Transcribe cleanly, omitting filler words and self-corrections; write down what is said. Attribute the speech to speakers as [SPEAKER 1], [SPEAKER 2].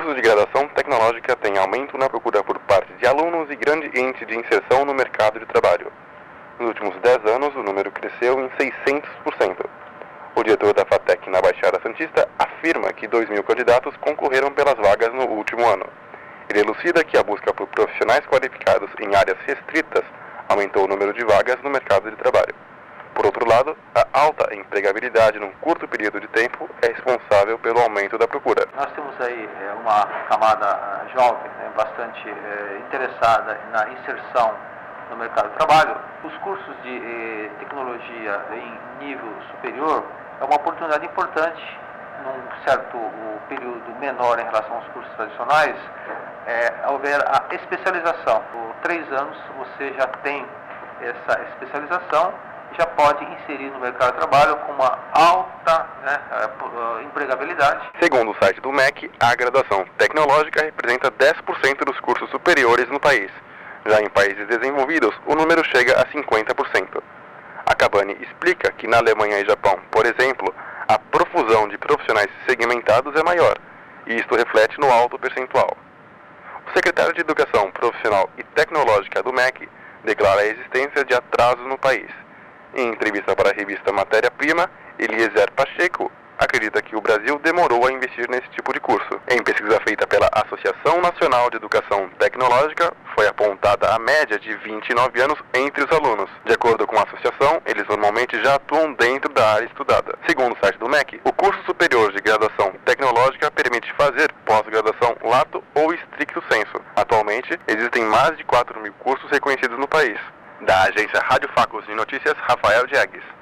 [SPEAKER 1] cursos de graduação tecnológica têm aumento na procura por parte de alunos e grande índice de inserção no mercado de trabalho. Nos últimos 10 anos, o número cresceu em 600%. O diretor da FATEC na Baixada Santista afirma que 2.000 candidatos concorreram pelas vagas no último ano. Ele elucida que a busca por profissionais qualificados em áreas restritas aumentou o número de vagas no mercado de trabalho. Por outro lado, a alta empregabilidade num curto período de tempo é responsável pelo aumento da procura.
[SPEAKER 2] Nós temos aí uma camada jovem, bastante interessada na inserção no mercado de trabalho. Os cursos de tecnologia em nível superior é uma oportunidade importante num certo período menor em relação aos cursos tradicionais, houver a especialização. Por 3 anos você já tem essa especialização e já pode inserir no mercado de trabalho com uma alta empregabilidade.
[SPEAKER 1] Segundo o site do MEC, a graduação tecnológica representa 10% dos cursos superiores no país. Já em países desenvolvidos, o número chega a 50%. A Cabani explica que na Alemanha e Japão, por exemplo, a profusão de profissionais segmentados é maior, e isto reflete no alto percentual. O secretário de Educação Profissional e Tecnológica do MEC declara a existência de atrasos no país. Em entrevista para a revista Matéria Prima, Eliezer Pacheco acredita que o Brasil demorou a investir nesse tipo de curso. Em pesquisa feita pela Associação Nacional de Educação Tecnológica, foi apontada a média de 29 anos entre os alunos. De acordo com a associação, eles normalmente já atuam dentro da área estudada. Segundo o site do MEC, o curso superior de graduação tecnológica permite fazer pós-graduação lato ou stricto sensu. Atualmente, existem mais de 4.000 cursos reconhecidos no país. Da agência Rádio Facos de Notícias, Rafael Diegues.